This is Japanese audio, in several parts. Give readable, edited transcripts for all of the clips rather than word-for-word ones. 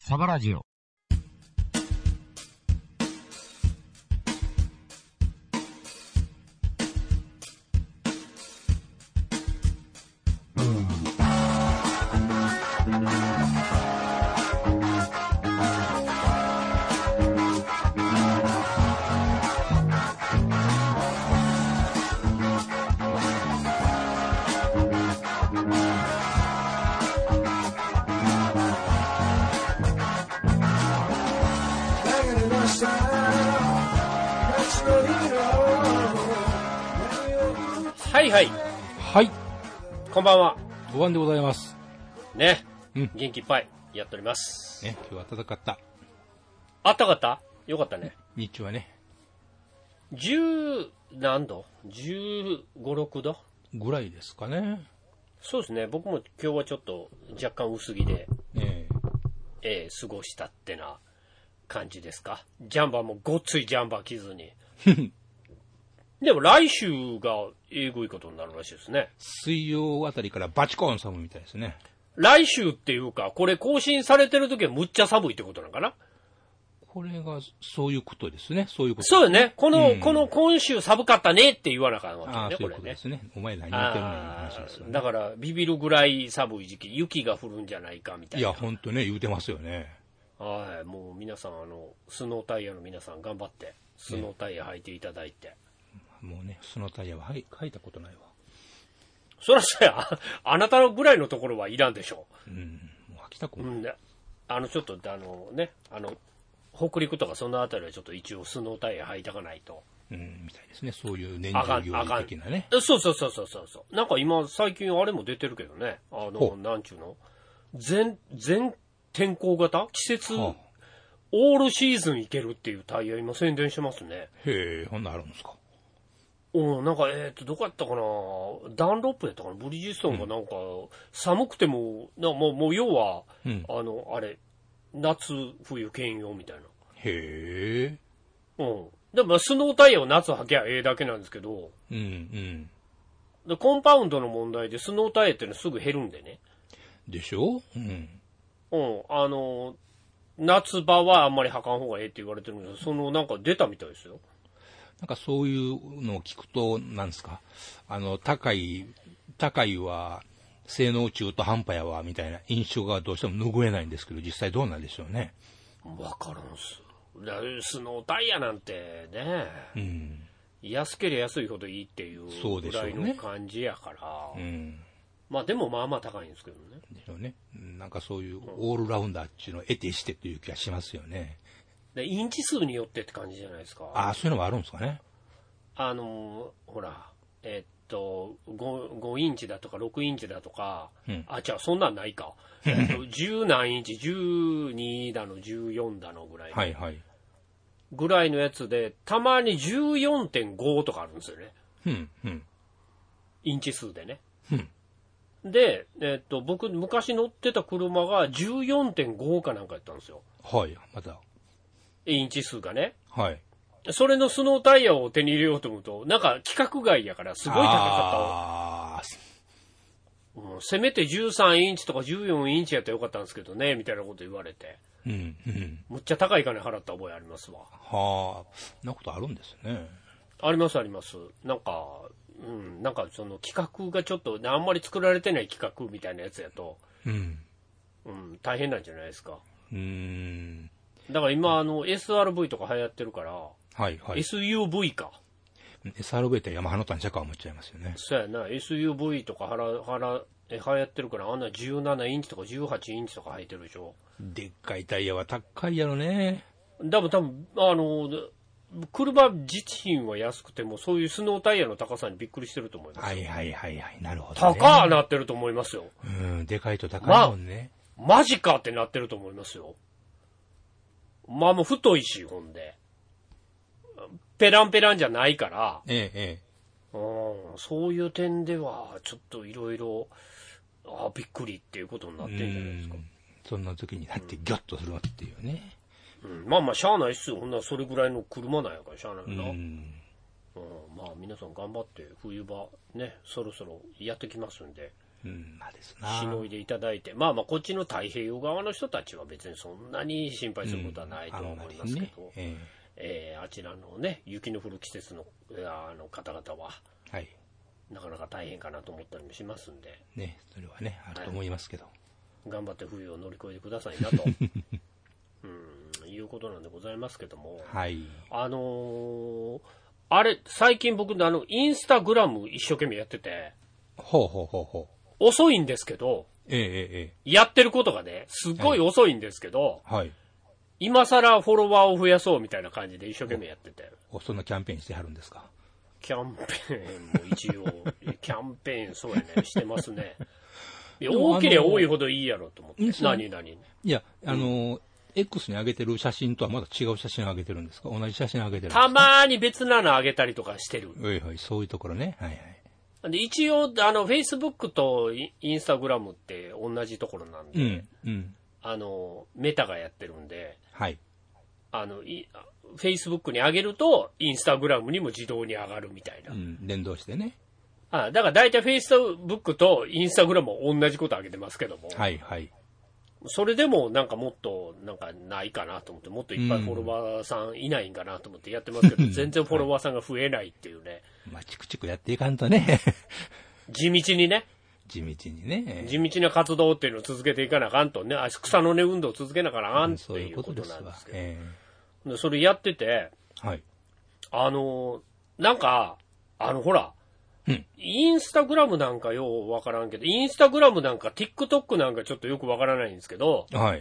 サバラジオ。 はいはい。 はい。 こんばんは。 お晩でございます。 ね。 うん。 元気いっぱいやっております。 ね、今日は暖かった。 あったかったよかったね。 日中はね。 10何度 ?15、6度ぐらいですかね。 そうですね。僕も今日はちょっと若干薄着で、過ごしたってな感じですか。ジャンバーもごっついジャンバー着ずに。でも来週がえぐいことになるらしいですね。 水曜あたりからバチコーン寒いみたいですね。 来週っていうか、これ更新されてる時はむっちゃ寒いってことなんかな。 これがそういうことですね。そういうこと、 そうよね。この今週寒かったねって言わなあかんわけね。 ああ、そういうことですね。お前何言ってるのよ話ですよね。 だからビビるぐらい寒い時期、雪が降るんじゃないかみたいな。 いや、ほんとね、言うてますよね。 はい、もう皆さんスノータイヤの皆さん頑張ってスノータイヤ履いていただいて。 もうね、スノータイヤは履いたことないわ。 そらそや、あなたのぐらいのところはいらんでしょう。 もう履きたくない。 ちょっと北陸とかそのあたりはちょっと一応スノータイヤ履いたかないと。 みたいですね。そういう年中行事的なね。 そう。なんか今最近あれも出てるけどね。なんちゅうの全天候型季節、オールシーズンいけるっていうタイヤ今宣伝してますね。 へえ、こんなんあるんですか。 なんか、どこやったかな、ダンロップやったかな、ブリヂストンがなんか、寒くても、もう要は、あれ、夏、冬兼用みたいな。 へえ。 でも、スノータイヤを夏履きゃええだけなんですけど、でコンパウンドの問題でスノータイヤってのはすぐ減るんでね。 でしょ。 夏場はあんまり履かん方がええって言われてるんですけど、なんか出たみたいですよ。 なんかそういうのを聞くと、なんですか、高いは、性能中途半端やわ、みたいな印象がどうしても拭えないんですけど、実際どうなんでしょうね。 わからんす。スノータイヤなんてね、安ければ安いほどいいっていうぐらいの感じやから、まあでもまあまあ高いんですけどね。 でしょうね。なんかそういうオールラウンダーっていうのを得てしてという気がしますよね。 でインチ数によってって感じじゃないですか。 ああ、そういうのがあるんですかね。 ほら、5インチだとか6インチだとか、そんなんないか。10何インチ、12だの、14だのぐらい。 はいはい。 ぐらいのやつで、たまに 14.5 とかあるんですよね。インチ数でね。で、僕、昔乗ってた車が 14.5 かなんかやったんですよ。 はい、また。 インチ数がね。 はい。 それのスノータイヤを手に入れようと思うと、なんか規格外やからすごい高かった。せめて13インチとか14インチやったらよかったんですけどね、みたいなこと言われて。むっちゃ高い金払った覚えありますわ。 はあ、そんなことあるんですね。 あります。なんか、なんかその規格がちょっと、あんまり作られてない規格みたいなやつやと、大変なんじゃないですか。だから今、SRV とか流行ってるから、SUV か。 SRV ってヤマハの単車か思っちゃいますよね。 そうやな、SUV とか流行ってるから、あんな17インチとか18インチとか入ってるでしょ。 でっかいタイヤは高いやろね。 多分、車自身は安くても、そういうスノータイヤの高さにびっくりしてると思います。 なるほど、 ね。高なってると思いますよ。 でかいと高いもんね。 マジかってなってると思いますよ。もう太いし、ほんで。ペランペランじゃないから。そういう点では、ちょっといろいろ、びっくりっていうことになってんじゃないですか。 そんな時になってギョッとするっていうね。 まあ、しゃあないっすよ。ほんならそれぐらいの車なんやからしゃあないな。まあ、皆さん頑張って、冬場ね、そろそろやってきますんで。 しのいでいただいて、まあまあこっちの太平洋側の人たちは別にそんなに心配することはないと思いますけど、あちらのね、雪の降る季節の方々は、はい、なかなか大変かなと思ったりもしますんで、 ね、それはね、あると思いますけど、 頑張って冬を乗り越えてくださいなということなんでございますけども、はい、あれ最近僕インスタグラム一生懸命やってて、遅いんですけど、やってることがねすっごい遅いんですけど、はい、今更フォロワーを増やそうみたいな感じで一生懸命やってて。 そんなキャンペーンしてはるんですか？ キャンペーンも一応キャンペーンそうやねしてますね。大きれば多いほどいいやろと思って。何いやX に上げてる写真とはまだ違う写真を上げてるんですか？同じ写真を上げてるんですか？ たまに別なの上げたりとかしてる。 はいはい、そういうところね。はいはい。 で一応Facebook とインスタグラムって同じところなんで、メタがやってるんで、はい。Facebook に上げるとインスタグラムにも自動に上がるみたいな。 連動してね。 だから大体 Facebook とインスタグラムも同じこと上げてますけども。はいはい。それでもなんかもっとなんかないかなと思って、もっといっぱいフォロワーさんいないんかなと思ってやってますけど、全然フォロワーさんが増えないっていうね。 まあチクチクやっていかんとね。 地道にね。 地道にね。 地道な活動っていうのを続けていかなあかんとね、草の根運動を続けながらあかんっていうことなんですけど。でそれやってて、はい。なんか、ほら、インスタグラムなんかようわからんけど、インスタグラムなんか TikTok なんかちょっとよくわからないんですけど、はい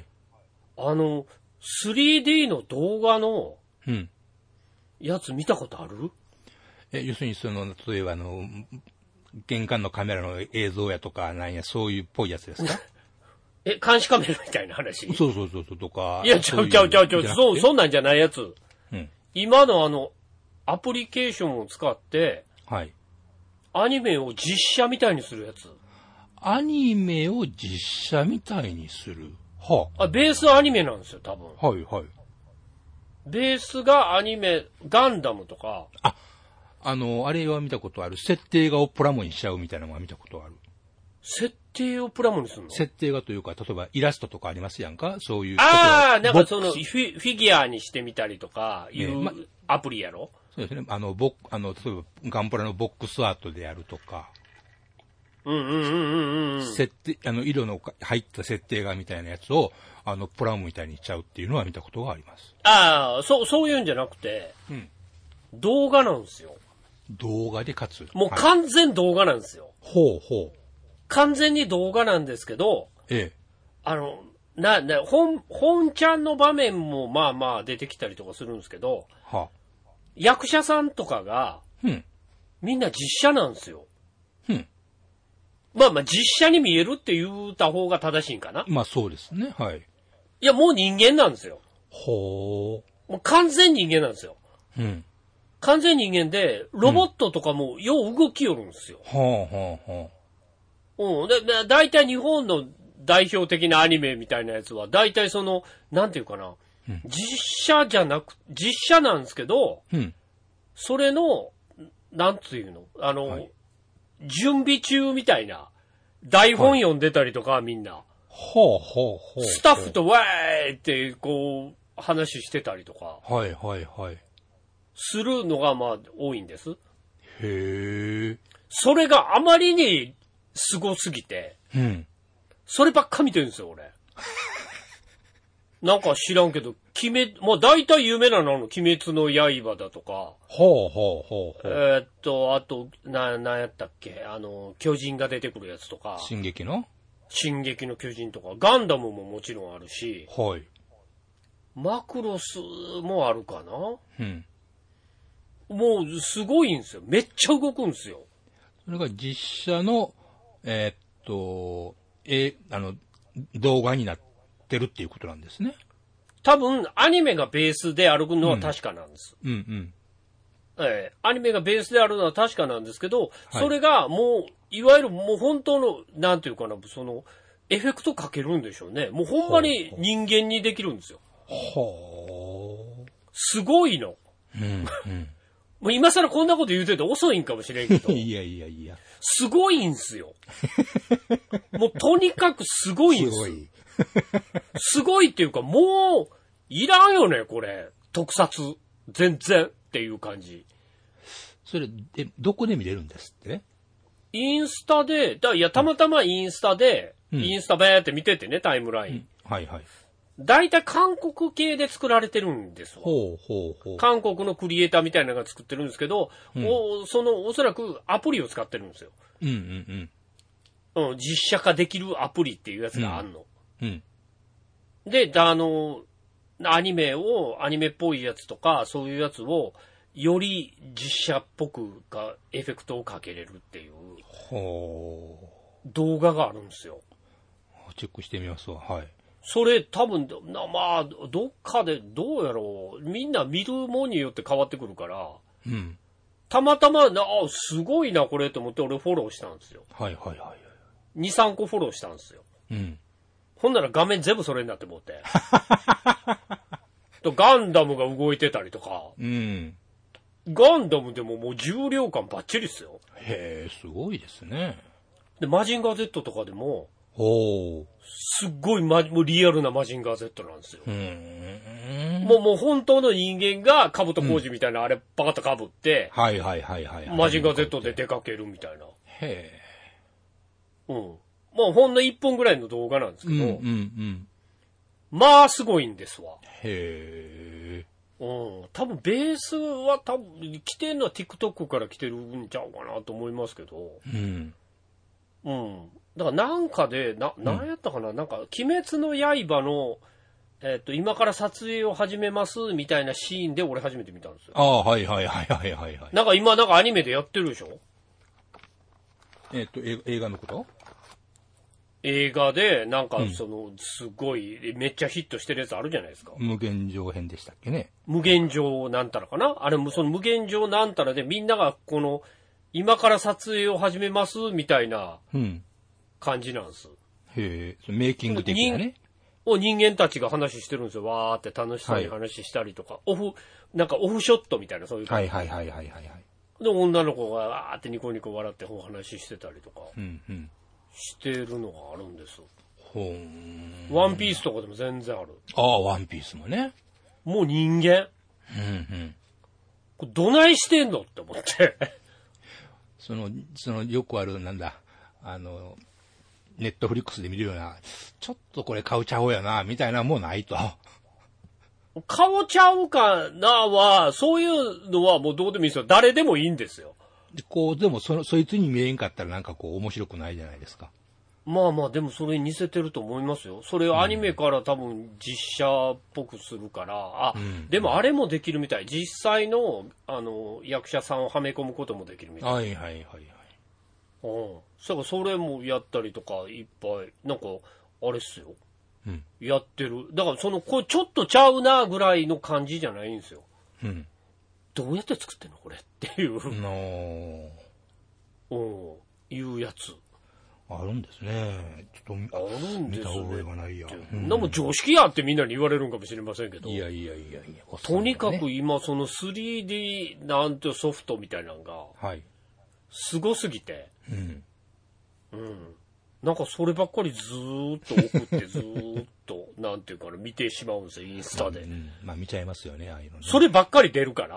。3D の動画の、やつ見たことある？ 要するに例えば玄関のカメラの映像やとか、なんや、そういうっぽいやつですか？ 監視カメラみたいな話？ そうとか。 いや、ちゃう、そんなんじゃないやつ。今のアプリケーションを使って、はい。アニメを実写みたいにするやつ。 アニメを実写みたいにする。 ベースアニメなんですよ、多分。 はいはい。 ベースがアニメ、ガンダムとか。 あれは見たことある。設定画をプラモにしちゃうみたいなのは見たことある。 設定をプラモにするの？ 設定画というか、例えばイラストとかありますやんか？そういう。 なんかフィギュアにしてみたりとかいうアプリやろ？ そうですね。例えばガンプラのボックスアートであるとか。設定、色の入った設定画みたいなやつを、プラモみたいにしちゃうっていうのは見たことがあります。 そういうんじゃなくて、動画なんですよ。 動画でかつ。 もう完全動画なんですよ。 ほう。 完全に動画なんですけど、本ちゃんの場面もまあまあ出てきたりとかするんですけど、役者さんとかが、みんな実写なんですよ。まあまあ実写に見えるって言った方が正しいんかな。 まあそうですね。はい。 いやもう人間なんですよ。 もう完全人間なんですよ。完全人間で、ロボットとかもよう動きよるんですよ。だいたい日本の代表的なアニメみたいなやつは、だいたいなんていうかな、実写なんですけど、それの、なんていうの、準備中みたいな、台本読んでたりとか、みんな。スタッフとわーいってこう話してたりとかするのがまあ多いんです。 へー。 それがあまりにすごすぎて、そればっか見てるんですよ俺。なんか知らんけど、まあ大体有名なの鬼滅の刃だとか、あとなんやったっけ、巨人が出てくるやつとか、 進撃の巨人とか、ガンダムももちろんあるし、マクロスもあるかな。もうすごいんですよ。めっちゃ動くんですよ。 それが実写の動画になってるっていうことなんですね。 多分アニメがベースであるのは確かなんです。アニメがベースであるのは確かなんですけど、それがもういわゆるもう本当のなんていうかな、エフェクトかけるんでしょうね。もうほんまに人間にできるんですよ。すごいの。 もう今更こんなこと言うてて遅いんかもしれんけど。 いやいやいや。 すごいんすよ。もうとにかくすごいんす。 すごい。 すごいっていうか、もう、いらんよね、これ。特撮。全然っていう感じ。 それ、どこで見れるんですって？ インスタで、いや、たまたまインスタで、インスタべーって見ててね、タイムライン。 はいはい。 大体韓国系で作られてるんですわ。 ほうほうほう。 韓国のクリエイターみたいなのが作ってるんですけど、おそらくアプリを使ってるんですよ。実写化できるアプリっていうやつがあんの。で、アニメっぽいやつとか、そういうやつを、より実写っぽくエフェクトをかけれるっていう動画があるんですよ。 チェックしてみますわ。はい。 それ多分、まあ、どっかでどうやろう。みんな見るもんによって変わってくるから、たまたま、すごいなこれと思って俺フォローしたんですよ。 はいはいはい。 2、3個フォローしたんですよ。ほんなら画面全部それになってもって。ガンダムが動いてたりとか、ガンダムでももう重量感バッチリっすよ。 へえ、すごいですね。 で、マジンガー Z とかでも、すっごいもうリアルなマジンガー Z なんですよ。もう本当の人間が兜小路みたいなあれバカッと被って、マジンガー Z で出かけるみたいな。 へえ。 まあほんの1本ぐらいの動画なんですけど、まあすごいんですわ。 へえ。 多分ベースは来てるのは TikTok から来てるんちゃうかなと思いますけど、だからなんかで、なんやったかな、なんか、鬼滅の刃の、今から撮影を始めますみたいなシーンで俺初めて見たんですよ。 はいはい。 なんか今なんかアニメでやってるでしょ？ 映画のこと？ 映画で、なんかすごい、めっちゃヒットしてるやつあるじゃないですか。 無限上編でしたっけね。 無限上なんたらかな？あれもその無限上なんたらでみんなが今から撮影を始めますみたいな感じなんです。 へえ、メイキング的なね。 人間たちが話してるんですよ。わーって楽しそうに話したりとか、なんかオフショットみたいなそういう感じ。で、女の子がわーってニコニコ笑ってお話ししてたりとか、してるのがあるんです。ワンピースとかでも全然ある。 ワンピースもね。 もう人間。これどないしてんのって思って。 そのよくある、なんだ、ネットフリックスで見るような、ちょっとこれ買うちゃおうやな、みたいなもんないと。 買うちゃうかなは、そういうのはもうどうでもいいですよ。誰でもいいんですよ。 でもそいつに見えんかったらなんか面白くないじゃないですか。 まあまあ、でもそれに似せてると思いますよ。それアニメから多分実写っぽくするから、でもあれもできるみたい。実際の、役者さんをはめ込むこともできるみたい。それもやったりとか、いっぱい、なんか、あれっすよ。やってる。だからこれちょっとちゃうなぐらいの感じじゃないんですよ。どうやって作ってんのこれっていう。いうやつ。 あるんですね。ちょっと見た覚えがないや。 でも常識やってみんなに言われるんかもしれませんけど。 いや。 とにかく今3D なんてソフトみたいなのが、すごすぎて、なんかそればっかりずーっと送ってずーっと、なんていうかな、見てしまうんですよ、インスタで。 まあ見ちゃいますよね、ああいうのね。 そればっかり出るから。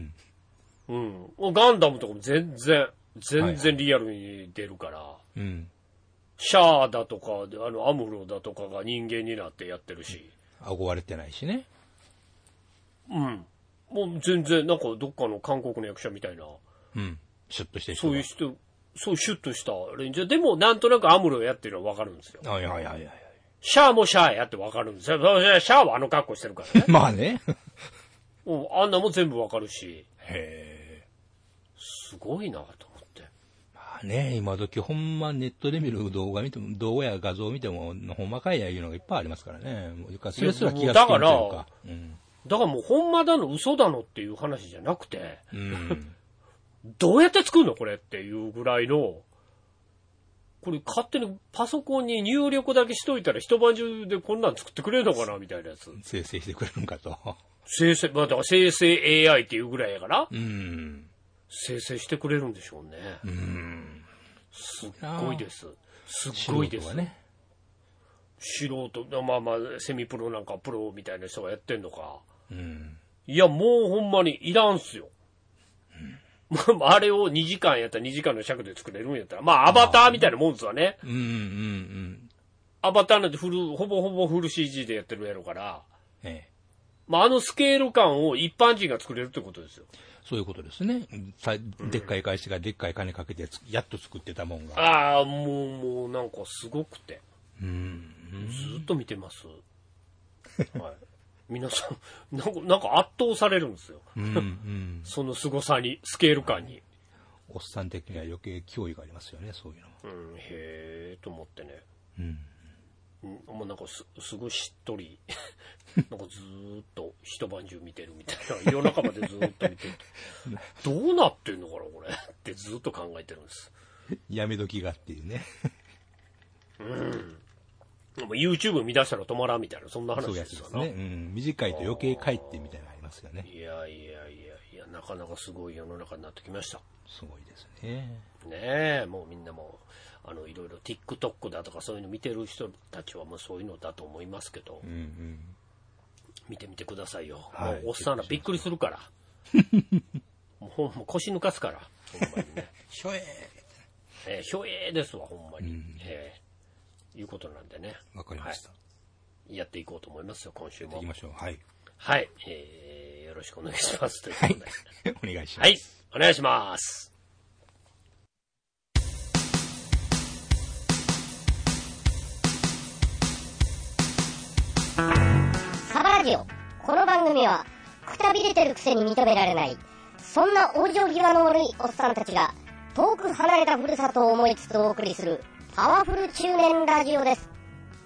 ガンダムとかも全然リアルに出るから。シャアだとか、アムロだとかが人間になってやってるし。 顎割れてないしね。 もう全然、なんかどっかの韓国の役者みたいな。 シュッとしてるそういうシュッとしたレンジャー。でも、なんとなくアムロやってるのはわかるんですよ。シャアもシャアやってわかるんですよ。シャアはあの格好してるからね。 まあね。 あんなも全部わかるし。 へえ。 すごいなと思って。 まあね、今時ほんまネットで見る動画や画像を見ても、ほんまかいやいうのがいっぱいありますからね。それすら気がつけるというか。 だからもうほんまだの嘘だのっていう話じゃなくて、どうやって作るのこれっていうぐらいの、これ勝手にパソコンに入力だけしといたら一晩中でこんなん作ってくれるのかなみたいなやつ。 生成してくれるんかと。 まあ、だから生成 AI っていうぐらいやから、生成してくれるんでしょうね。すっごいです。すっごいです。ね、素人、まあまあ、セミプロなんかプロみたいな人がやってんのか。いや、もうほんまにいらんすよ。あれを2時間やったら2時間の尺で作れるんやったら、まあアバターみたいなもんですわね。アバターなんてほぼほぼフル CG でやってるやろから、まあスケール感を一般人が作れるってことですよ。 そういうことですね。でっかい会社がでっかい金かけてやっと作ってたもんが。 ああ、もうなんかすごくて。ずっと見てます。はい。皆さん、なんか圧倒されるんですよ。その凄さに、スケール感に。 おっさん的には余計脅威がありますよね、そういうのも。 へーと思ってね。もうなんかすごいしっとり、なんかずーっと一晩中見てるみたいな、夜中までずーっと見てる。どうなってんのかな、これ。ってずーっと考えてるんです。 やめ時がっていうね。 YouTube 見出したら止まらんみたいな、そんな話ですよね。 短いと余計帰ってみたいなのありますよね。 いや、なかなかすごい世の中になってきました。 すごいですね。 ねえ、もうみんなもいろいろ TikTok だとかそういうの見てる人たちはもうそういうのだと思いますけど、見てみてくださいよ。もうおっさんらびっくりするから。もう腰抜かすから、ほんまにね。 ひょひょえーですわ、ほんまに。いうことなんでね。 わかりました、 やっていこうと思いますよ、今週も。 やっていきましょう。はい。 はい。よろしくお願いします。ということで。 お願いします。 はい。お願いします。 サバラジオ。この番組は、くたびれてるくせに認められない、そんな往生際の悪いおっさんたちが、遠く離れたふるさとを思いつつお送りする、パワフル中年ラジオです。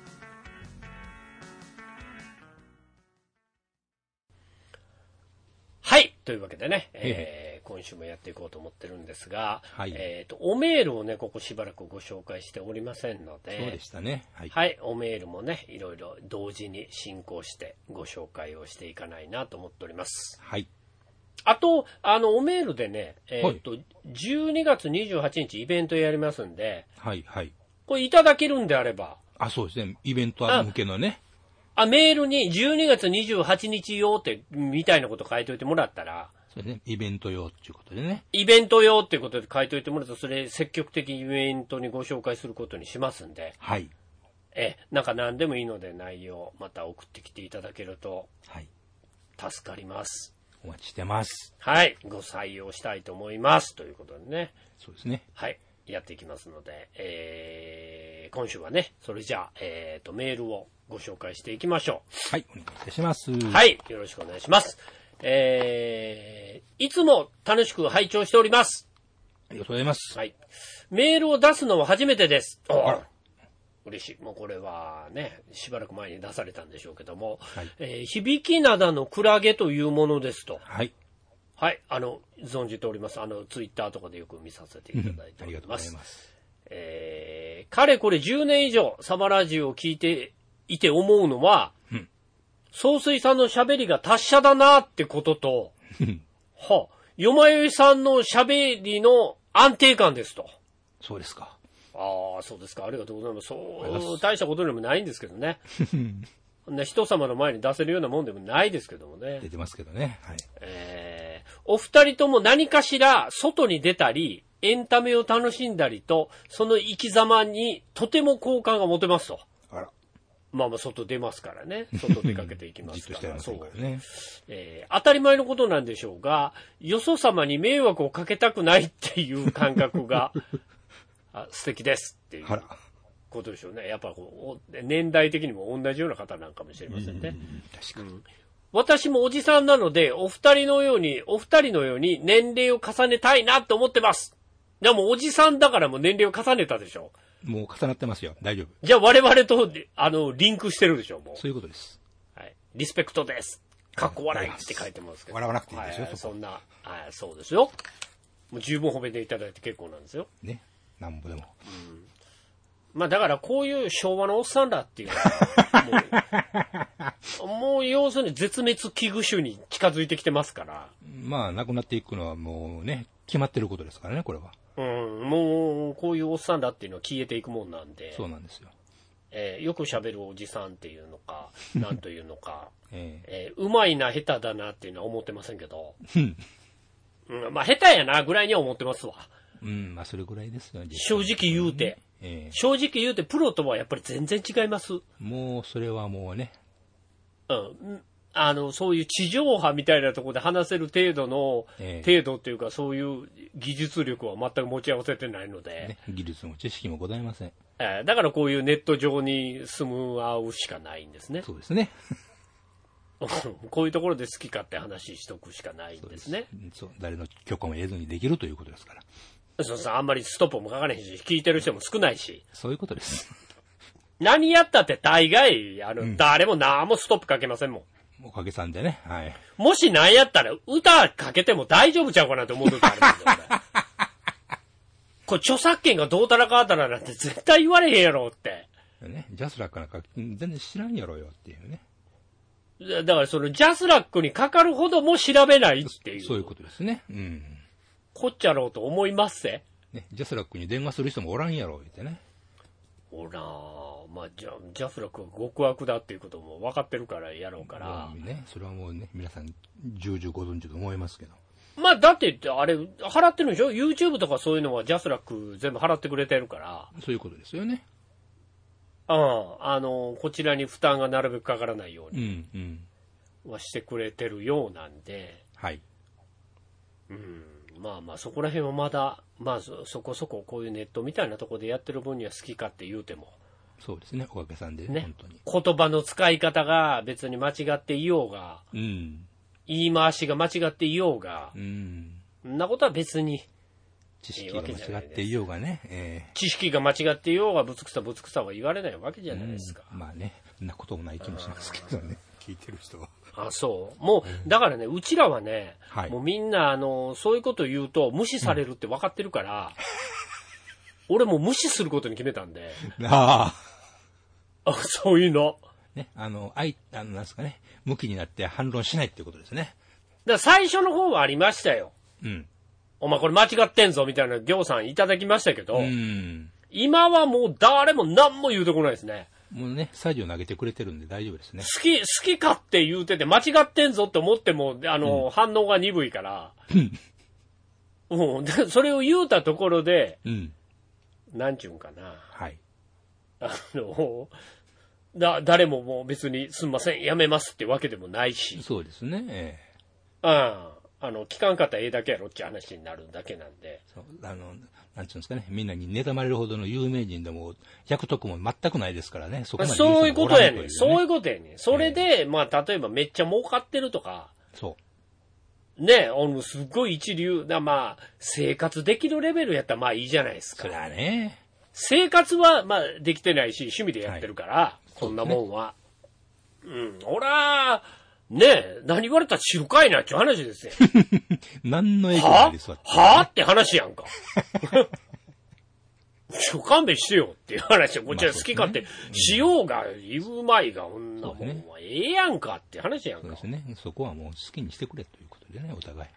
はい。というわけでね、今週もやっていこうと思ってるんですが、おメールをね、ここしばらくご紹介しておりませんので、 そうでしたね。 はい。おメールもね、いろいろ同時に進行してご紹介をしていかないなと思っております。 はい。 あと、おメールでね、12月28日イベントやりますんで、これいただけるんであれば。 そうですね。イベント向けのね。 メールに12月28日用って、みたいなこと書いといてもらったら。 そうですね。イベント用っていうことでね。 イベント用っていうことで書いといてもらうと、それ積極的イベントにご紹介することにしますんで。 はい。 なんか何でもいいので内容また送ってきていただけると。助かります。 お待ちしてます。 はい。ご採用したいと思います。ということでね。 そうですね。 はい。やっていきますので、今週はね、それじゃあ、メールをご紹介していきましょう。はい。お願いいたします。 はい。よろしくお願いします。いつも楽しく拝聴しております。 ありがとうございます。 はい。メールを出すのは初めてです。嬉しい。もうこれはね、しばらく前に出されたんでしょうけども、響き灘のクラゲというものですと。 はい。 はい。存じております。ツイッターとかでよく見させていただいております。 ありがとうございます。 かれこれ10年以上サバラジオを聞いていて思うのは、総帥さんの喋りが達者だなってことと、よまよいさんの喋りの安定感ですと。 そうですか。 そうですか。ありがとうございます。そう、大したことでもないんですけどね。人様の前に出せるようなもんでもないですけどもね。 出てますけどね。はい。 お二人とも何かしら外に出たり、エンタメを楽しんだりと、その生き様にとても好感が持てますと。まあ外出ますからね。外出かけていきますから。 じっとしてますからね。 当たり前のことなんでしょうが、よそ様に迷惑をかけたくないっていう感覚が素敵ですっていうことでしょうね。やっぱ年代的にも同じような方なんかもしれませんね。 確かに。 私もおじさんなので、お二人のように年齢を重ねたいなと思ってます。でもおじさんだからもう年齢を重ねたでしょ。 もう重なってますよ。大丈夫。 じゃあ我々と、リンクしてるでしょ、もう。 そういうことです。 はい。リスペクトです。かっこ笑いって書いてますけど。 笑わなくていいですよ、 そんな、そうですよ。もう十分褒めていただいて結構なんですよ。 ね。なんぼでも。 まあだからこういう昭和のおっさんらっていうのは、もう要要するに絶滅危惧種に近づいてきてますから。 まあ、亡くなっていくのはもうね、決まってることですからね、これは。 もう、こういうおっさんだっていうのは消えていくもんなんで。 そうなんですよ。 よく喋るおじさんっていうのか、なんというのか、うまいな、下手だなっていうのは思ってませんけど、まあ、下手やな、ぐらいには思ってますわ。 まあ、それぐらいですよ、 正直言うて。正直言うて、プロとはやっぱり全然違います。 もう、それはもうね。 そういう地上波みたいなところで話せる程度の、程度っていうか、そういう技術力は全く持ち合わせてないので。 技術も知識もございません。 だからこういうネット上に住む合うしかないんですね。 そうですね。 こういうところで好きかって話しとくしかないんですね。 そう、誰の許可も得ずにできるということですから。 そうそう、あんまりストップもかかれへんし、聞いてる人も少ないし。 そういうことです。 何やったって大概、誰も何もストップかけませんもん。 おかげさんでね。はい。 もし何やったら歌かけても大丈夫ちゃうかなと思う時あるんですよ、これ著作権がどうたらかあたらなんて絶対言われへんやろって。 ね、ジャスラックなんか全然知らんやろよっていうね。 だからそのジャスラックにかかるほども調べないっていう。 そういうことですね。 こっちゃろうと思いますぜ。 ね、ジャスラックに電話する人もおらんやろ、言ってね。 おらん。まあ、ジャスラックが極悪だっていうことも分かってるからやろうから。 ね、それはもうね、皆さん重々ご存知と思いますけど。 まあ、だってあれ、払ってるんでしょ ?YouTube とかそういうのはジャスラック全部払ってくれてるから。 そういうことですよね。 こちらに負担がなるべくかからないようにはしてくれてるようなんで。 はい。 まあまあそこら辺はまだ、まあそこそここういうネットみたいなところでやってる分には好きかって言うても。 そうですね、おかげさんでね、本当に。 言葉の使い方が別に間違っていようが、言い回しが間違っていようが、そんなことは別に。 知識が間違っていようがね。 知識が間違っていようが、ぶつくさは言われないわけじゃないですか。 まあね、そんなこともない気もしますけどね、聞いてる人は。 そう。もう、だからね、うちらはね、もうみんな、そういうこと言うと無視されるって分かってるから、俺も無視することに決めたんで。そういうの。 ね、なんですかね、向きになって反論しないっていうことですね。 だから最初の方はありましたよ。お前これ間違ってんぞみたいな行さんいただきましたけど、今はもう誰も何も言うてこないですね。 もうね、サジを投げてくれてるんで大丈夫ですね。 好きかって言うてて間違ってんぞって思っても、反応が鈍いから、でそれを言うたところで、なんちゅうんかな。 はい。 誰ももう別にすんません、やめますってわけでもないし。 そうですね。 聞かんかったらだけやろって話になるだけなんで。 なんちゅうんですかね、みんなに妬まれるほどの有名人でも、役得も全くないですからね、 そういうことやねん。そういうことやねん。それで、まあ、例えばめっちゃ儲かってるとか。 そう。 ね、すっごい一流な、まあ、生活できるレベルやったらまあいいじゃないですか。 そりゃね。 生活は、まあ、できてないし、趣味でやってるから、こんなもんは。俺は、ねえ、何言われたら知るかいなっていう話ですよ。 何の影響ないですわ。 はぁって話やんか。勘弁してよっていう話は、こちら好き勝手しようが、言うまいが、女もんはええやんかって話やんか。 そうですね。そこはもう好きにしてくれということでね、お互い。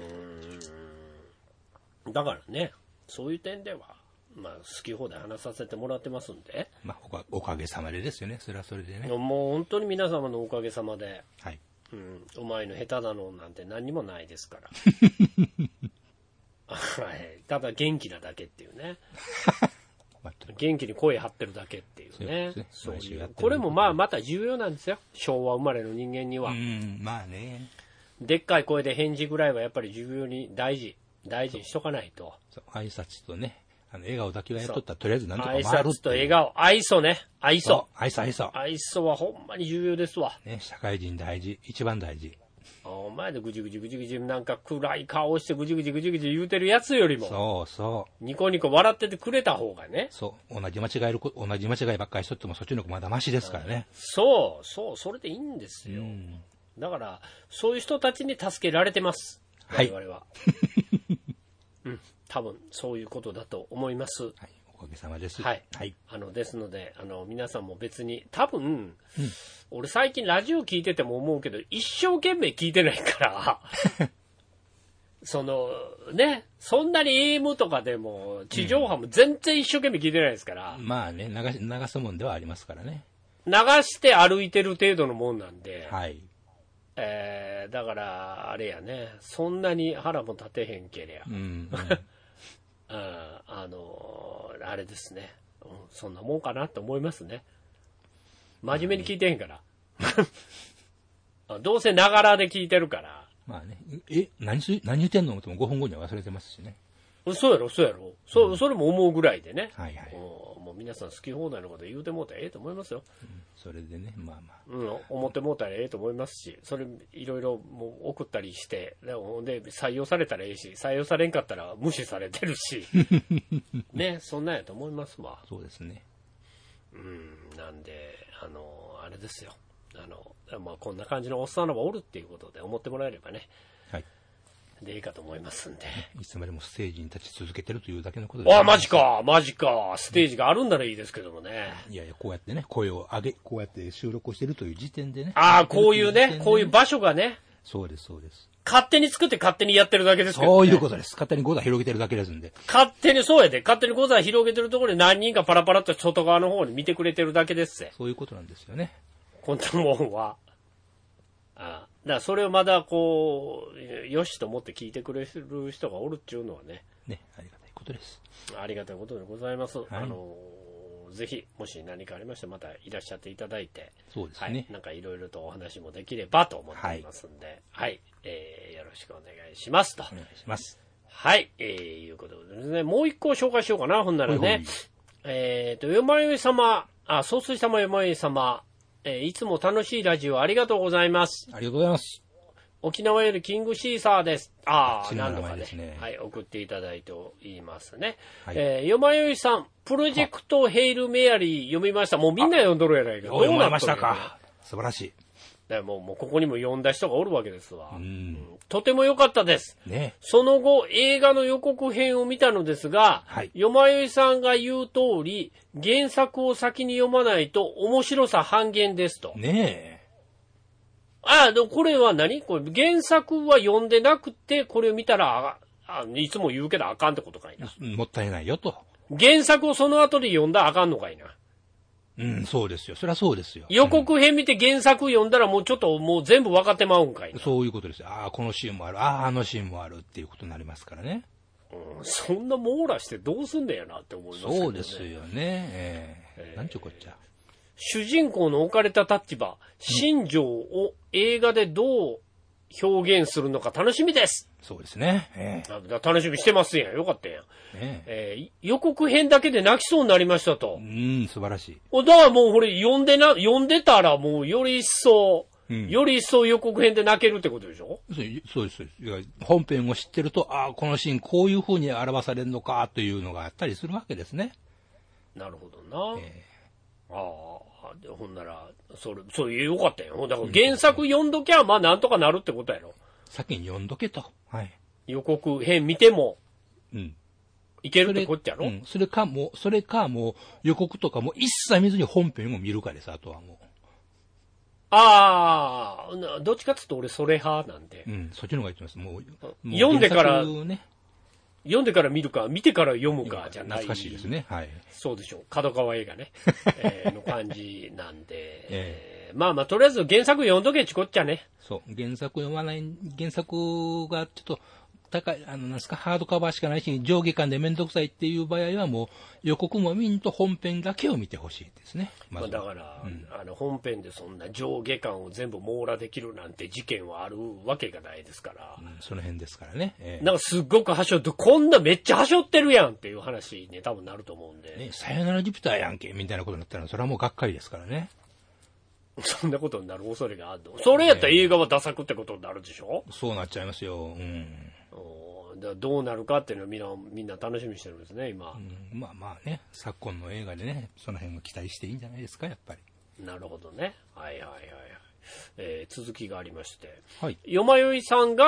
だからね、そういう点では、まあ、好き放題話させてもらってますんで。 まあ、おかげさまでですよね。それはそれでね。 もう本当に皆様のおかげさまで。 はい。 うまいの下手なのなんて何にもないですから。はい。ただ元気なだけっていうね。元気に声張ってるだけっていうね。そういう。これもまあまた重要なんですよ。昭和生まれの人間には。 まあね。 でっかい声で返事ぐらいはやっぱり重要に大事にしとかないと。 挨拶とね。笑顔だけはやっとったらとりあえずなんとか回るっていう。挨拶と笑顔。愛想ね。愛想。 愛想はほんまに重要ですわ。 ね、社会人大事。一番大事。 お前でぐじぐじなんか暗い顔してぐじぐじ言うてるやつよりも。 そう。 ニコニコ笑っててくれた方がね。 そう。同じ間違いばっかりしとってもそっちの方がまだマシですからね。 そう。それでいいんですよ。だから、そういう人たちに助けられてます。我々は。多分そういうことだと思います。はい、 おかげさまです。 はい。はい。ですので、皆さんも別に、多分、俺最近ラジオ聞いてても思うけど、一生懸命聞いてないから、そんなに AM とかでも、地上波も全然一生懸命聞いてないですから。 まあね、流すもんではありますからね。 流して歩いてる程度のもんなんで。 はい。 だから、あれやね、そんなに腹も立てへんけりゃ。あれですね、そんなもんかなって思いますね。真面目に聞いてへんから。どうせながらで聞いてるから。 まあね、何言ってんのっても5分後には忘れてますしね。 そうやろ。それも思うぐらいでね。 はいはい。 もう皆さん好き放題のこと言うてもうたらええと思いますよ。 それでね、まあまあ。思ってもうたらええと思いますし、それいろいろもう送ったりして、で採用されたらええし、採用されんかったら無視されてるし、ね、そんなんやと思いますわ。 そうですね。 なんで、あれですよ。まあこんな感じのおっさんらがおるっていうことで思ってもらえればね。はい。でいいかと思いますんで。 いつまでもステージに立ち続けてるというだけのことです、ね。 マジか。ステージがあるんならいいですけどもね。 いやいや、こうやってね、声を上げ、こうやって収録をしてるという時点でね。 こういうね、こういう場所がね。 そうです、そうです。 勝手に作って勝手にやってるだけですけど、 ね。そういうことです。勝手にゴザ広げてるだけですんで。 勝手にゴザ広げてるところで何人かパラパラっと外側の方に見てくれてるだけですぜ。 そういうことなんですよね。 こんなもんは。だからそれをまだこう、よしと思って聞いてくれる人がおるっていうのはね。 ね、ありがたいことです。 ありがたいことでございます。はい、ぜひ、もし何かありましたらまたいらっしゃっていただいて。 そうですね。はい、 なんかいろいろとお話もできればと思っていますんで。はい。よろしくお願いしますと。 お願いします。 はい。いうことでですね。もう一個紹介しようかな、ほんならね。よまよい様、総帥様、よまよい様。いつも楽しいラジオありがとうございます。 ありがとうございます。 沖縄よりキングシーサーです。 何度かね。 はい、送っていただいていますね。よまよいさん、プロジェクトヘイルメアリー読みました。もうみんな読んどるやないか。 読みましたか。素晴らしい。 もうここにも読んだ人がおるわけですわ。とても良かったです。 ね。 その後、映画の予告編を見たのですが、よまよいさんが言う通り、原作を先に読まないと面白さ半減ですと。 ねえ。でもこれはこれ原作は読んでなくて、これを見たら、いつも言うけどあかんってことかいな。 もったいないよと。 原作をその後で読んだらあかんのかいな。 そうですよ。そりゃそうですよ。 予告編見て原作読んだらもうちょっともう全部分かってまうんかいな。 そういうことですよ。このシーンもある。あのシーンもあるっていうことになりますからね。 そんな網羅してどうすんねやなって思いますけどね。 そうですよね。なんちゅうこっちゃ。 主人公の置かれた立場、心情を映画でどう表現するのか楽しみです。 そうですね。 楽しみしてますやん。よかったやん。予告編だけで泣きそうになりましたと。 素晴らしい。 だからもうこれ読んでたらもうより一層予告編で泣けるってことでしょ？ そうです。本編を知ってると、このシーンこういう風に表されるのかというのがあったりするわけですね。 なるほどな。ほんなら、そうよかったよ。だから原作読んどきゃ、まあなんとかなるってことやろ。 先に読んどけと。はい。 予告編見ても、いけるってこっちやろ。 それかもう予告とかも一切見ずに本編を見るかです、あとはもう。どっちかっつうと俺それ派なんで。 そっちの方がいいと思います。もう読んでから見るか、見てから読むかじゃない。 懐かしいですね。はい。 そうでしょう。角川映画ね。の感じなんで。まあ、とりあえず原作読んどけちこっちゃね。 そう。原作がちょっと高い、なんですか、ハードカバーしかないし、上下巻でめんどくさいっていう場合はもう予告も見んと本編だけを見てほしいですね。 だから、本編でそんな上下巻を全部網羅できるなんて事件はあるわけがないですから。 その辺ですからね。 なんかすっごくこんなめっちゃはしょってるやんっていう話に多分なると思うんで。 さよならジュピターやんけ、みたいなことになったら、それはもうがっかりですからね。 そんなことになる恐れがあるの。それやったら映画はダサくってことになるでしょ？ そうなっちゃいますよ。 どうなるかっていうのをみんな楽しみにしてるんですね、今。 まあね、昨今の映画でね、その辺を期待していいんじゃないですか、やっぱり。 なるほどね。はい。続きがありまして。 はい。 よまよいさんが、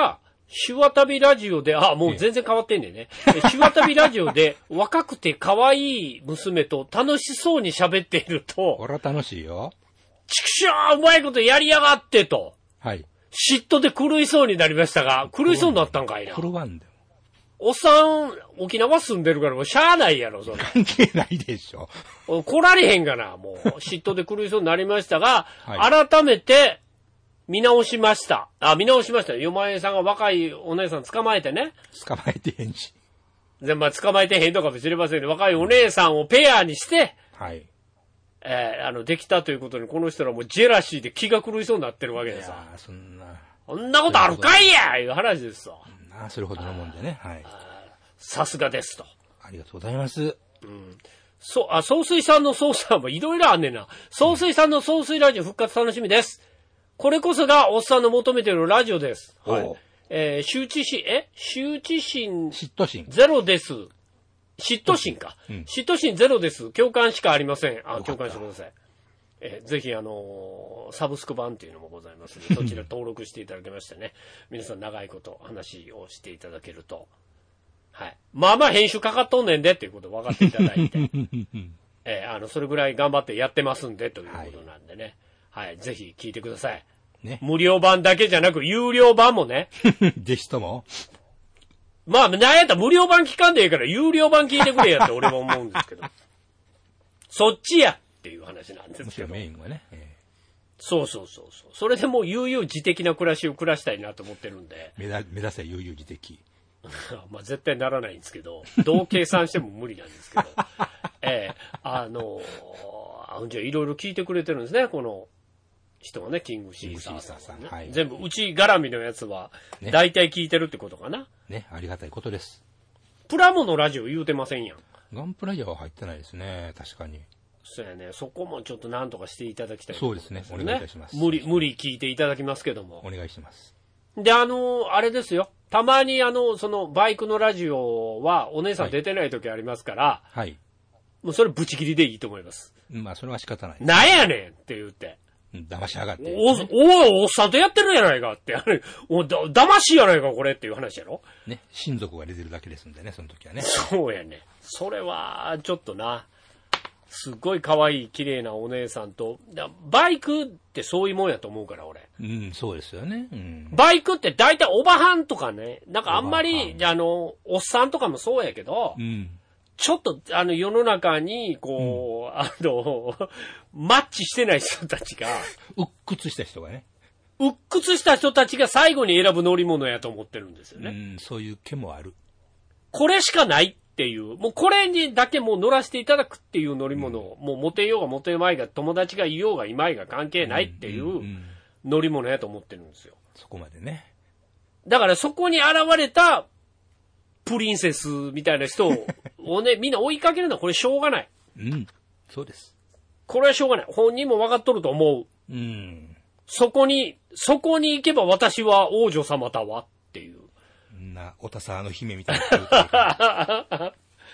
手話旅ラジオで、もう全然変わってんねんね。手話旅ラジオで若くて可愛い娘と楽しそうに喋っていると、 これは楽しいよ。 ちくしょううまいことやりやがってと。 はい。 嫉妬で狂いそうになりましたが、狂いそうになったんかいな。 狂わんだよ。 おっさん、沖縄住んでるからもうしゃあないやろ、それ。 関係ないでしょ。 来られへんがな、もう。嫉妬で狂いそうになりましたが、 はい、 改めて、見直しました。見直しました。よまえさんが若いお姉さん捕まえてね。 捕まえてへんし。 捕まえてへんのかもしれませんね。若いお姉さんをペアにして、 はい。 できたということに、この人らもジェラシーで気が狂いそうになってるわけですよ。 いやそんな。 そんなことあるかいやいう話ですよ。 それほどのもんでね。はい。 さすがですと。 ありがとうございます。 うん。総水さんの総さんもいろいろあんねんな。総水さんの総水ラジオ復活楽しみです。これこそがおっさんの求めているラジオです。はい。羞恥心嫉妬心ゼロです。嫉妬心か。嫉妬心ゼロです。共感しかありません。共感してください。ぜひサブスク版っていうのもございますので、そちら登録していただけましてね、皆さん長いこと話をしていただけると、はい。まあまあ編集かかっとんねんでっていうことを分かっていただいて、それぐらい頑張ってやってますんでということなんでね、はい、ぜひ聞いてください。ね。無料版だけじゃなく、有料版もね。 ぜひとも。 まあ、なんやったら無料版聞かんでええから、有料版聞いてくれやって俺も思うんですけど。そっちやっていう話なんですけど。 むしろメインはね。 そう。それでもう悠々自適な暮らしを暮らしたいなと思ってるんで。 目指せ悠々自適。 まあ絶対ならないんですけど、どう計算しても無理なんですけど。じゃあいろいろ聞いてくれてるんですね、この人がね、キングシーサーさん、ね。はい、全部、うち絡みのやつは、大体聞いてるってことかな。 ね、ありがたいことです。 プラモのラジオ言うてませんやん。 ガンプラジオは入ってないですね、確かに。 そうやね、そこもちょっとなんとかしていただきたい、 そうですね、お願いいたします。 無理聞いていただきますけども。 お願いします。 で、あれですよ。たまにそのバイクのラジオはお姉さん出てない時ありますから、 はい。 もうそれブチ切りでいいと思います。 まあ、それは仕方ない。 なんやねんって言って。 騙しやがって、ね。 おっさんとやってるやないかって。騙しやないかこれっていう話やろね。親族が出てるだけですんでね、その時はね。 そうやね。それは、ちょっとな。すっごい可愛い綺麗なお姉さんと、バイクってそういうもんやと思うから俺。 そうですよね。 バイクって大体おばはんとかね、なんかあんまり、おっさんとかもそうやけど、ちょっと世の中に、こう、マッチしてない人たちが、 鬱屈した人がね。 鬱屈した人たちが最後に選ぶ乗り物やと思ってるんですよね。 そういう気もある。 これしかないっていう、もうこれにだけもう乗らせていただくっていう乗り物を、もうモテようがモテまいが、友達がいようがいまいが関係ないっていう乗り物やと思ってるんですよ。 そこまでね。 だからそこに現れた、プリンセスみたいな人をね、みんな追いかけるのはこれしょうがない。 そうです。 これはしょうがない。本人も分かっとると思う。そこに行けば私は王女様だわっていう。 おたさの姫みたいな。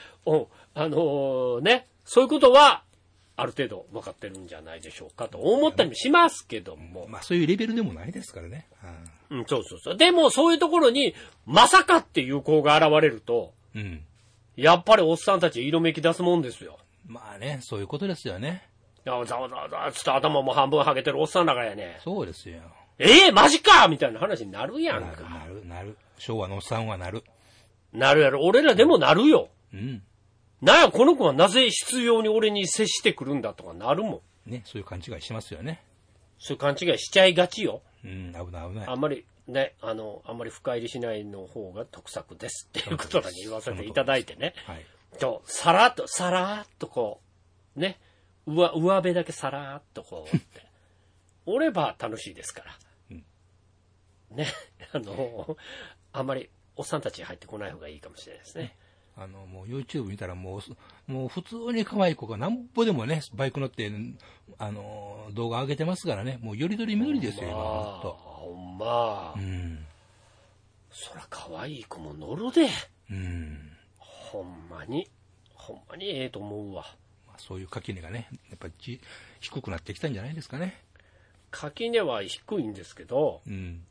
ね、そういうことは、ある程度分かってるんじゃないでしょうかと思ったりもしますけども。 まあそういうレベルでもないですからね。 そう。でもそういうところに、まさかっていう子が現れると、やっぱりおっさんたち色めき出すもんですよ。 まあね、そういうことですよね。 ざわざわつって頭も半分はげてるおっさんだからやね。 そうですよ。 マジかみたいな話になるやんか。 なる。昭和のおっさんはなる。 なるやろ。俺らでもなるよ。なんや、この子はなぜ必要に俺に接してくるんだとかなるもん。ね、そういう勘違いしますよね。 そういう勘違いしちゃいがちよ。 危ない。 あんまりね、あんまり深入りしないの方が得策ですっていうことだけ言わせていただいてね。 はい。 さらっとこう、ね、上辺だけさらっとこうって。おれば楽しいですから。ね、あんまりおっさんたち入ってこない方がいいかもしれないですね。 もう YouTube 見たらもう普通に可愛い子がなんぼでもね、バイク乗って、動画上げてますからね。もうよりどりみどりですよ、今、ほんと。 ほんま。そら可愛い子も乗るで。ほんまにええと思うわ。 そういう垣根がね、やっぱり低くなってきたんじゃないですかね。 垣根は低いんですけど、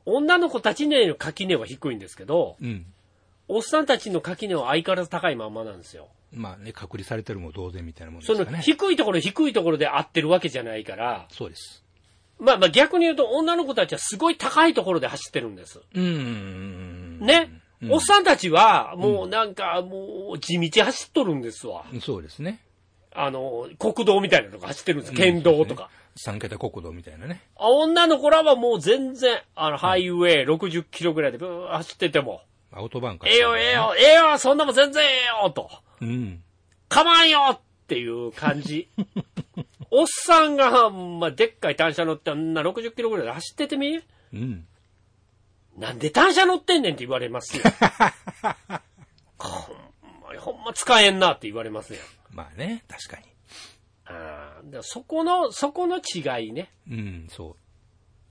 女の子たちの垣根は低いんですけど、うん、おっさんたちの垣根は相変わらず高いまんまなんですよ。 まあね、隔離されてるも同然みたいなもんですかね。 その低いところで合ってるわけじゃないから。 そうです。 まあ逆に言うと女の子たちはすごい高いところで走ってるんです。ね、うん、おっさんたちはもうなんかもう地道走っとるんですわ。 そうですね。 国道みたいなとこ走ってるんです。県道とか。 3桁国道みたいなね。 女の子らはもう全然、ハイウェイ60キロぐらいでブー走ってても。 アウトバンカー、 ね。ええよ、そんなもん全然ええよ、と。うん。構わんよっていう感じ。おっさんが、まあ、でっかい単車乗ってあんな60キロぐらいで走っててみ？うん。なんで単車乗ってんねんって言われますよ。ほんま使えんなって言われますよ。 まあね、確かに。 そこの違いね。 うん、そう。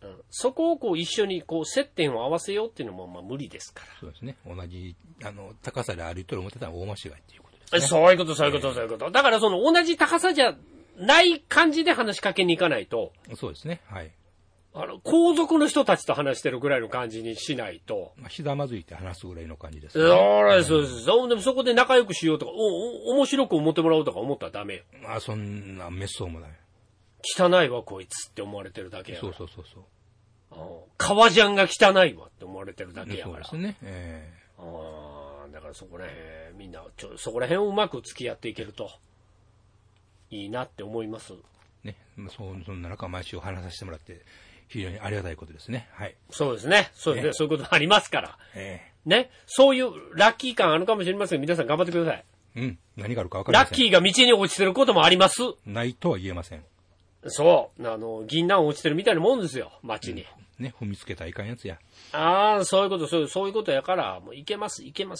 そこをこう一緒にこう接点を合わせようっていうのもまあ無理ですから。 そうですね。同じ、高さで歩いとる思ってたら大間違いっていうことですね。 そういうこと。だからその同じ高さじゃない感じで話しかけに行かないと。 そうですね。はい。 皇族の人たちと話してるぐらいの感じにしないと。 まあ、ひざまずいて話すぐらいの感じですね。 そうです。でもそこで仲良くしようとか、面白く思ってもらおうとか思ったらダメよ。 まあ、そんな滅相もない。 汚いわ、こいつって思われてるだけやから。 そう。 革ジャンが汚いわって思われてるだけやから。 そうですね。 だからそこら辺、みんな、そこら辺をうまく付き合っていけると、いいなって思います。 ね。そんな中、毎週話させてもらって、非常にありがたいことですね。はい。 そうですね。そういうことありますから。ね。そういうラッキー感あるかもしれません。皆さん頑張ってください。 うん。何があるか分かりません。 ラッキーが道に落ちてることもあります。 ないとは言えません。 そう。銀杏落ちてるみたいなもんですよ。街に。 ね。踏みつけたらいかんやつや。 そういうことやから、もういけます。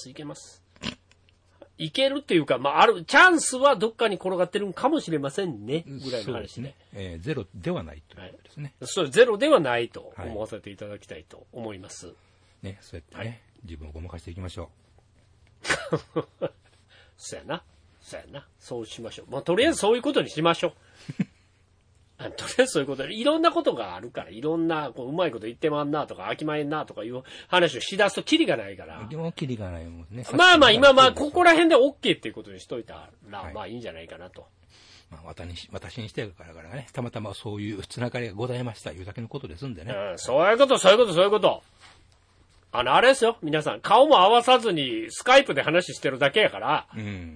いけるっていうか、まあ、チャンスはどっかに転がってるんかもしれませんね。ぐらいの話ね。 ゼロではないということですね。 そう、ゼロではないと思わせていただきたいと思います。 ね、そうやってね、自分をごまかしていきましょう。そうやな。そうしましょう。まあ、とりあえずそういうことにしましょう。とりあえずそういうことで、いろんなことがあるから、いろんな、うまいこと言ってまんなとか、飽きまえんなとかいう話をしだすとキリがないから。 でもキリがないもんね。 まあ今ここら辺で OK っていうことにしといたら、まあいいんじゃないかなと。 まあ私にしてるからね、たまたまそういうつながりがございました、いうだけのことですんでね。 そういうこと。あれですよ、皆さん。顔も合わさずに、スカイプで話してるだけやから、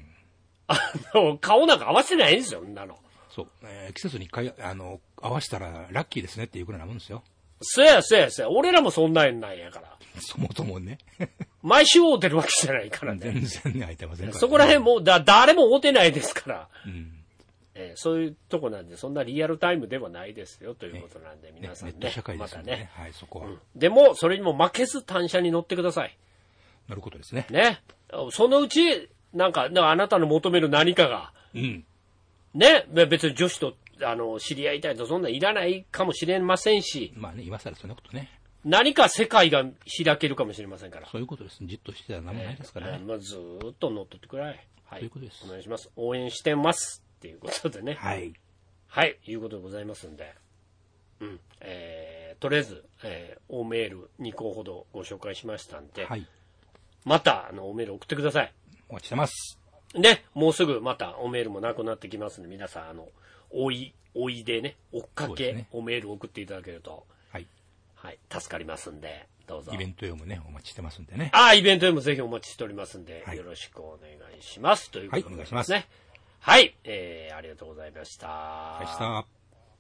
顔なんか合わせないんですよ、そんなの。 そう。季節に一回、合わせたらラッキーですねっていうくらいなもんですよ。 そうや。俺らもそんなんなんやから。 そもそもね。 毎週会うてるわけじゃないからね。 全然ね、会えてませんから、ね。 そこら辺もう、誰も会うてないですから。そういうとこなんで、そんなリアルタイムではないですよ、ということなんで、皆さんね。 ネット社会ですね。はい、そこは。 でも、それにも負けず単車に乗ってください。 乗ることですね。 ね。そのうち、なんかあなたの求める何かが、ね、別に女子と知り合いたいとそんなんいらないかもしれませんし、 まあね、今更そんなことね。 何か世界が開けるかもしれませんから。 そういうことです。じっとしてたら何もないですからね。 まあ、ずーっと乗っとってくらい。 はい。そういうことです。 お願いします。応援してますっていうことでね。 はい。 はい、いうことでございますんで。とりあえず、おメール2個ほどご紹介しましたんで、はい。また、おメール送ってください。 お待ちしてます。 ね、もうすぐまたおメールもなくなってきますんで、皆さん、追いでね、追っかけ、おメール送っていただけると、はい。はい、助かりますんで、どうぞ。 イベント用もね、お待ちしてますんでね。 イベント用もぜひお待ちしておりますんで、よろしくお願いします。ということで、 はい、お願いします。 ね。はい、ありがとうございました。 ありがとうございました。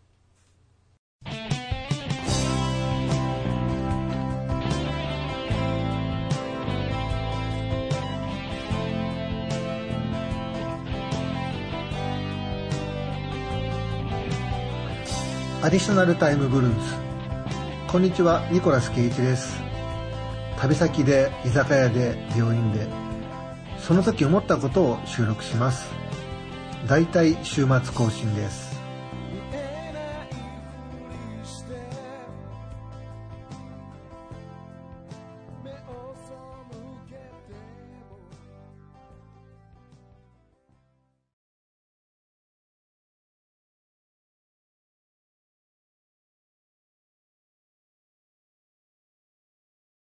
アディショナルタイムブルース。こんにちは、ニコラス圭一です。旅先で、居酒屋で、病院で、その時思ったことを収録します。だいたい週末更新です。